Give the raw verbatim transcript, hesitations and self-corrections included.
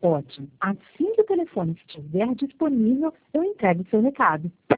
Ótimo. Assim que o telefone estiver disponível, eu entrego o seu recado.